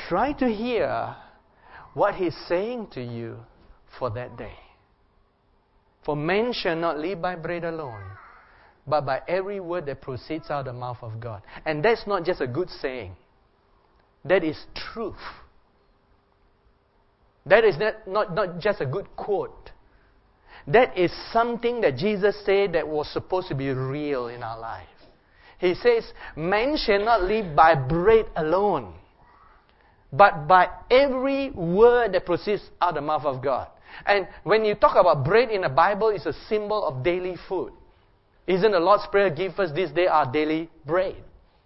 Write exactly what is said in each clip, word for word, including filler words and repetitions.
try to hear what He's saying to you for that day. For man shall not live by bread alone, but by every word that proceeds out of the mouth of God. And that's not just a good saying. That is truth. That is not, not, not just a good quote. That is something that Jesus said that was supposed to be real in our life. He says, man shall not live by bread alone, but by every word that proceeds out of the mouth of God. And when you talk about bread in the Bible, it's a symbol of daily food. Isn't the Lord's Prayer, give us this day our daily bread?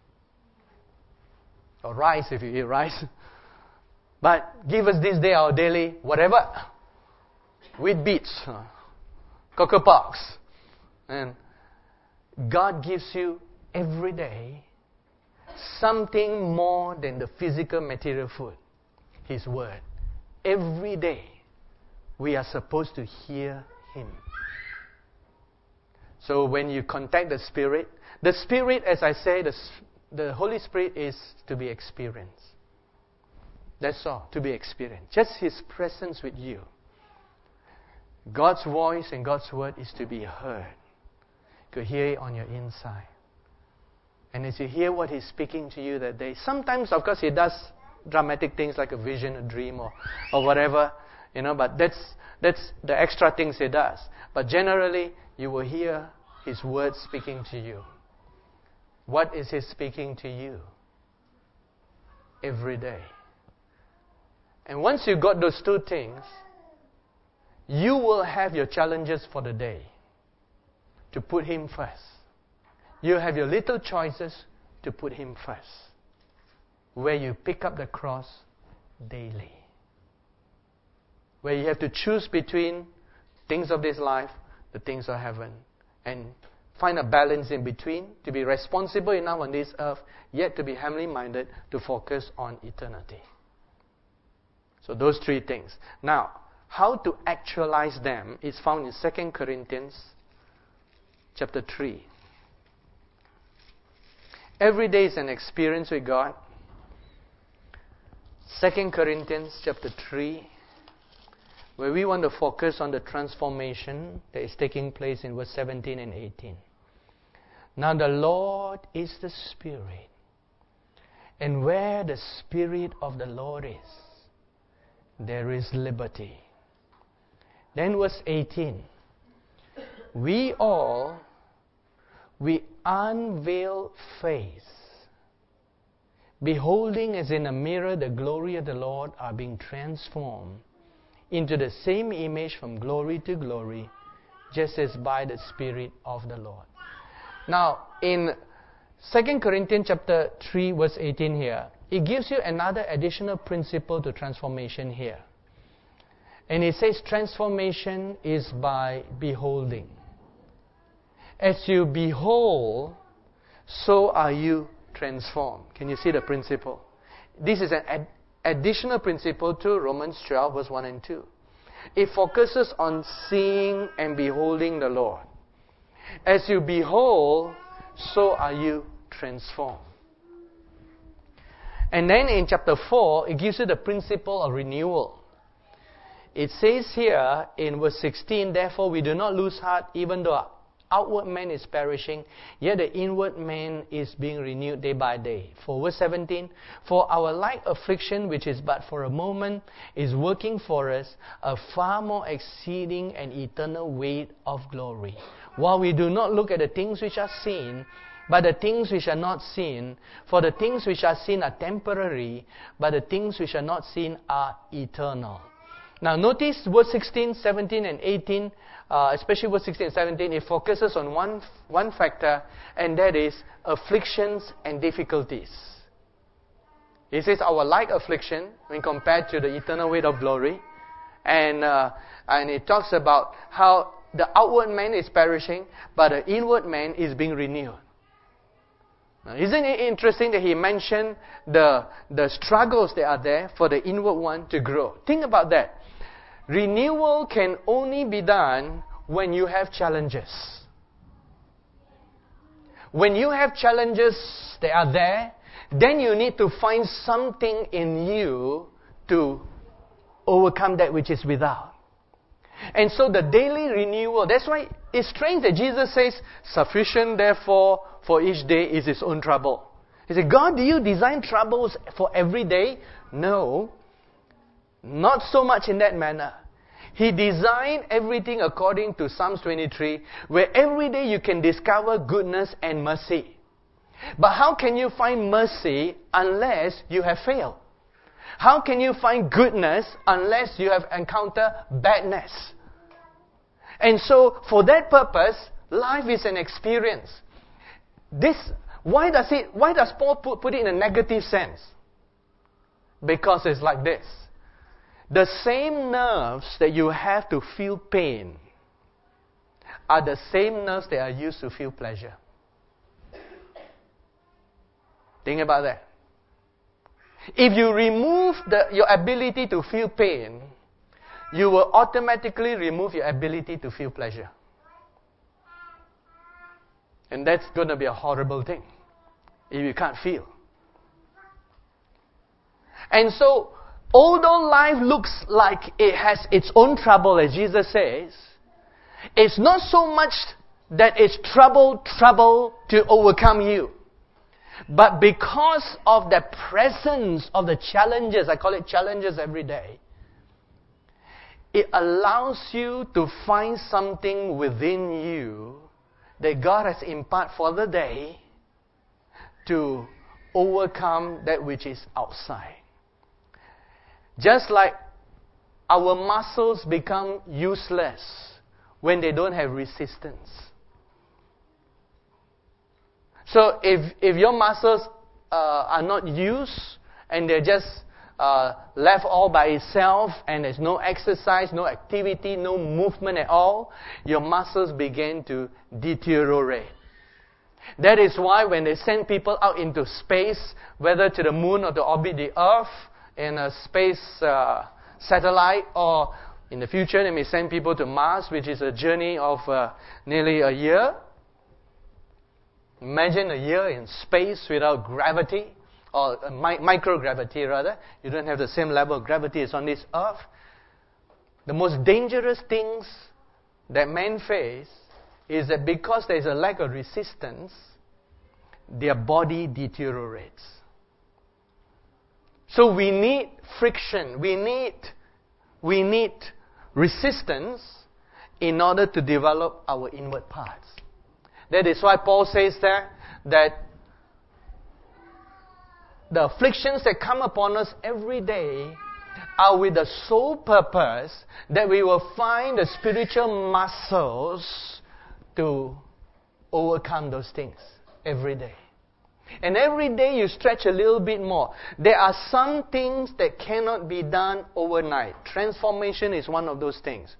Or rice if you eat rice. But give us this day our daily whatever. Wheat beats, cocoa pox. And God gives you every day something more than the physical material food. His Word. Every day we are supposed to hear Him. So when you contact the Spirit, the Spirit, as I say, the, the Holy Spirit is to be experienced. That's all, to be experienced. Just His presence with you. God's voice and God's Word is to be heard. You could hear it on your inside. And as you hear what He's speaking to you that day, sometimes, of course, He does dramatic things like a vision, a dream, or, or whatever, you know, but that's, that's the extra things He does. But generally, you will hear His Word speaking to you. What is He speaking to you? Every day. And once you got those two things, you will have your challenges for the day to put Him first. You have your little choices to put Him first, where you pick up the cross daily, where you have to choose between things of this life, the things of heaven, and find a balance in between, to be responsible enough on this earth, yet to be heavenly minded, to focus on eternity. So those three things. Now, how to actualize them is found in Second Corinthians chapter three. Every day is an experience with God. Second Corinthians chapter three, where we want to focus on the transformation that is taking place in verse seventeen and eighteen. Now the Lord is the Spirit, and where the Spirit of the Lord is, there is liberty. Then verse eighteen. We all, we unveil face, beholding as in a mirror the glory of the Lord, are being transformed into the same image from glory to glory, just as by the Spirit of the Lord. Now, in Second Corinthians chapter three, verse eighteen here, it gives you another additional principle to transformation here. And it says transformation is by beholding. As you behold, so are you transformed. Can you see the principle? This is an ad- additional principle to Romans twelve, verse one and two. It focuses on seeing and beholding the Lord. As you behold, so are you transformed. And then in chapter four, it gives you the principle of renewal. It says here in verse sixteen, therefore we do not lose heart, even though our outward man is perishing, yet the inward man is being renewed day by day. For verse seventeen, for our light affliction, which is but for a moment, is working for us a far more exceeding and eternal weight of glory. While we do not look at the things which are seen, but the things which are not seen, for the things which are seen are temporary, but the things which are not seen are eternal. Now notice verse sixteen, seventeen and eighteen, uh, especially verse sixteen and seventeen, it focuses on one, one factor, and that is afflictions and difficulties. It says our light affliction when compared to the eternal weight of glory. And, uh, and it talks about how the outward man is perishing, but the inward man is being renewed. Now, isn't it interesting that he mentioned the, the struggles that are there for the inward one to grow? Think about that. Renewal can only be done when you have challenges. When you have challenges that are there, then you need to find something in you to overcome that which is without. And so the daily renewal, that's why it's strange that Jesus says, sufficient therefore for each day is its own trouble. He said, God, do you design troubles for every day? No, not so much in that manner. He designed everything according to Psalms twenty-three, where every day you can discover goodness and mercy. But how can you find mercy unless you have failed? How can you find goodness unless you have encountered badness? And so, for that purpose, life is an experience. This, why does it? Why does Paul put, put it in a negative sense? Because it's like this. The same nerves that you have to feel pain are the same nerves that are used to feel pleasure. Think about that. If you remove the, your ability to feel pain, you will automatically remove your ability to feel pleasure. And that's going to be a horrible thing if you can't feel. And so, although life looks like it has its own trouble, as Jesus says, it's not so much that it's trouble, trouble to overcome you. But because of the presence of the challenges, I call it challenges every day, it allows you to find something within you that God has imparted for the day to overcome that which is outside. Just like our muscles become useless when they don't have resistance. So if if your muscles uh, are not used and they're just uh, left all by itself and there's no exercise, no activity, no movement at all, your muscles begin to deteriorate. That is why when they send people out into space, whether to the moon or to orbit the Earth in a space uh, satellite, or in the future they may send people to Mars, which is a journey of uh, nearly a year. Imagine a year in space without gravity, or uh, mi- microgravity rather. You don't have the same level of gravity as on this earth. The most dangerous things that men face is that because there is a lack of resistance, their body deteriorates. So we need friction, we need, we need resistance in order to develop our inward parts. That is why Paul says there that the afflictions that come upon us every day are with the sole purpose that we will find the spiritual muscles to overcome those things every day. And every day you stretch a little bit more. There are some things that cannot be done overnight. Transformation is one of those things.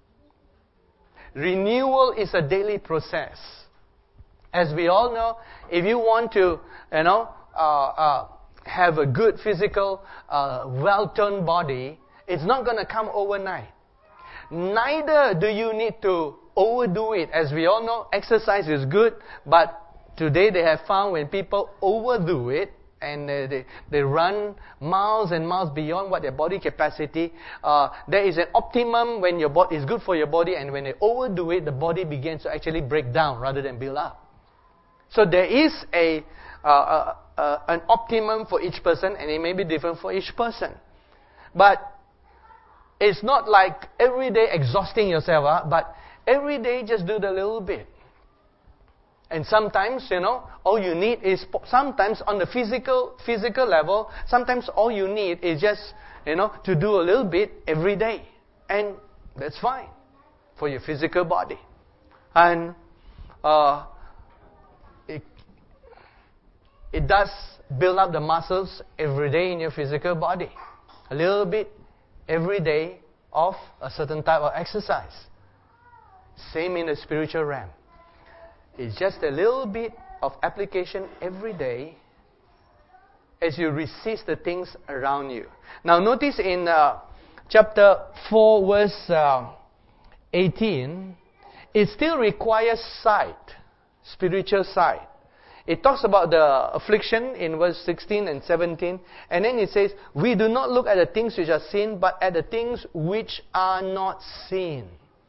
Renewal is a daily process. As we all know, if you want to, you know, uh, uh, have a good physical, uh, well-toned body, it's not going to come overnight. Neither do you need to overdo it. As we all know, exercise is good, but today they have found when people overdo it, and uh, they, they run miles and miles beyond what their body capacity, uh, there is an optimum when your body is good for your body, and when they overdo it, the body begins to actually break down rather than build up. So there is a, uh, uh, uh, an optimum for each person, and it may be different for each person. But it's not like every day exhausting yourself, huh? But every day just do the little bit. And sometimes, you know, all you need is, sometimes on the physical physical level, sometimes all you need is just, you know, to do a little bit every day. And that's fine for your physical body. And uh, it, it does build up the muscles every day in your physical body. A little bit every day of a certain type of exercise. Same in the spiritual realm. It's just a little bit of application every day as you resist the things around you. Now notice in uh, chapter four, verse uh, eighteen, it still requires sight, spiritual sight. it talks about the affliction in verse sixteen and seventeen. And then it says, we do not look at the things which are seen, but at the things which are not seen.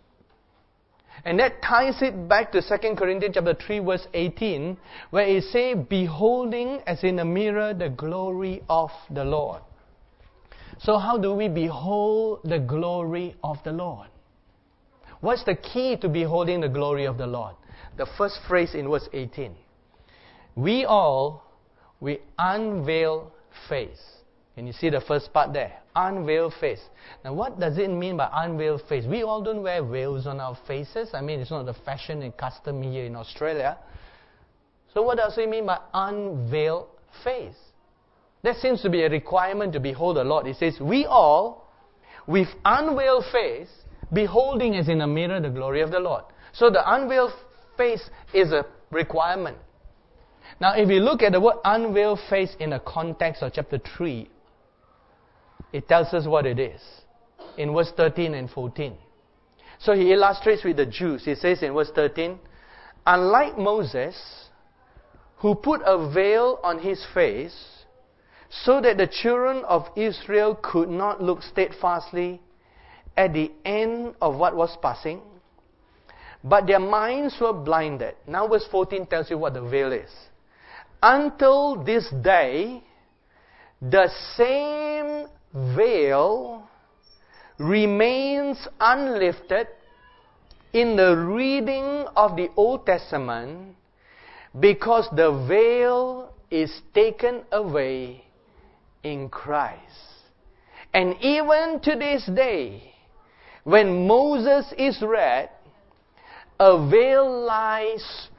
And that ties it back to Second Corinthians chapter three, verse eighteen, where it says, beholding as in a mirror the glory of the Lord. So how do we behold the glory of the Lord? What's the key to beholding the glory of the Lord? The first phrase in verse eighteen. We all, we unveil face. Can you see the first part there? Unveil face. Now what does it mean by unveil face? We all don't wear veils on our faces. I mean, it's not the fashion and custom here in Australia. So what does it mean by unveil face? That seems to be a requirement to behold the Lord. It says, we all, with unveiled face, beholding as in a mirror the glory of the Lord. So the unveiled face is a requirement. Now, if you look at the word unveiled face in the context of chapter three, it tells us what it is in verse thirteen and fourteen. So he illustrates with the Jews. He says in verse thirteen, unlike Moses, who put a veil on his face, so that the children of Israel could not look steadfastly at the end of what was passing, but their minds were blinded. Now verse fourteen tells you what the veil is. Until this day, the same veil remains unlifted in the reading of the Old Testament, because the veil is taken away in Christ. And even to this day, when Moses is read, a veil lies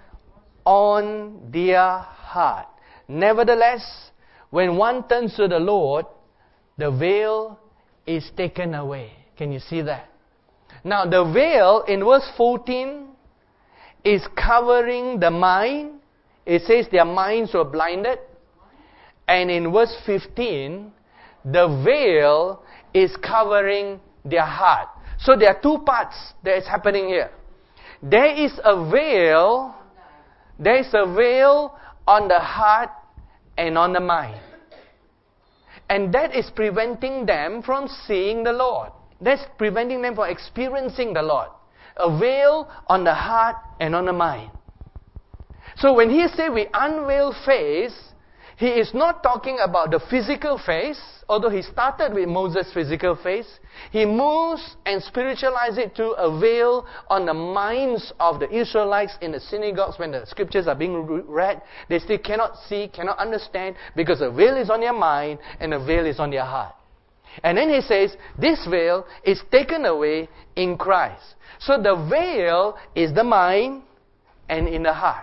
on their heart. Nevertheless, when one turns to the Lord, the veil is taken away. Can you see that? Now, the veil in verse fourteen is covering the mind. It says their minds were blinded. And in verse fifteen, the veil is covering their heart. So there are two parts that is happening here. There is a veil, there is a veil on the heart and on the mind. And that is preventing them from seeing the Lord. That's preventing them from experiencing the Lord. A veil on the heart and on the mind. So when he says we unveil face, he is not talking about the physical face, although he started with Moses' physical face. He moves and spiritualizes it to a veil on the minds of the Israelites in the synagogues when the scriptures are being read. They still cannot see, cannot understand, because a veil is on their mind and a veil is on their heart. And then he says, this veil is taken away in Christ. So the veil is the mind and in the heart.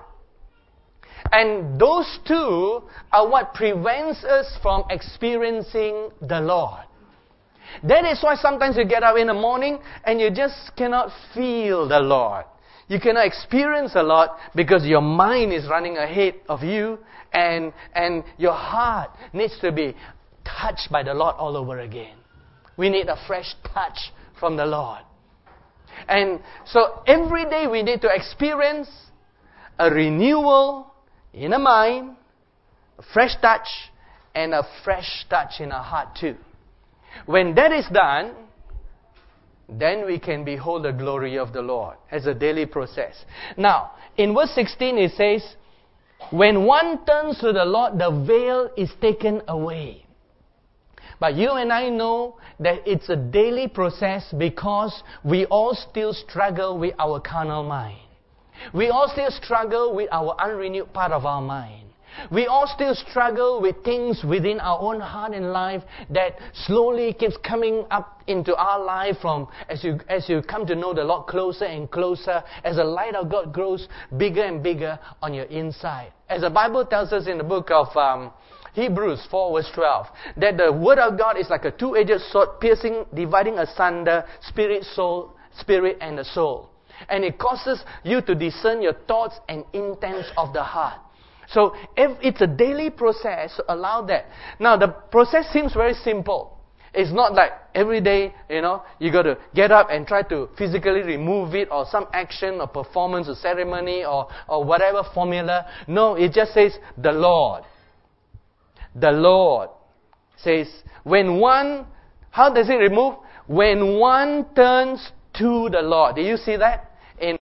And those two are what prevents us from experiencing the Lord. That is why sometimes you get up in the morning and you just cannot feel the Lord. You cannot experience the Lord because your mind is running ahead of you, and, and your heart needs to be touched by the Lord all over again. We need a fresh touch from the Lord. And so every day we need to experience a renewal in a mind, a fresh touch, and a fresh touch in our heart too. When that is done, then we can behold the glory of the Lord as a daily process. Now, in verse sixteen it says, when one turns to the Lord, the veil is taken away. But you and I know that it's a daily process because we all still struggle with our carnal mind. We all still struggle with our unrenewed part of our mind. We all still struggle with things within our own heart and life that slowly keeps coming up into our life from as you as you come to know the Lord closer and closer, as the light of God grows bigger and bigger on your inside. As the Bible tells us in the book of um, Hebrews four verse twelve, that the Word of God is like a two-edged sword, piercing, dividing asunder spirit, soul, spirit and the soul. And it causes you to discern your thoughts and intents of the heart. So if it's a daily process, allow that. Now the process seems very simple. It's not like every day, you know, you got to get up and try to physically remove it, or some action or performance or ceremony or, or whatever formula. No, it just says the Lord. The Lord says, when one, how does it remove? When one turns to the Lord. Do you see that? In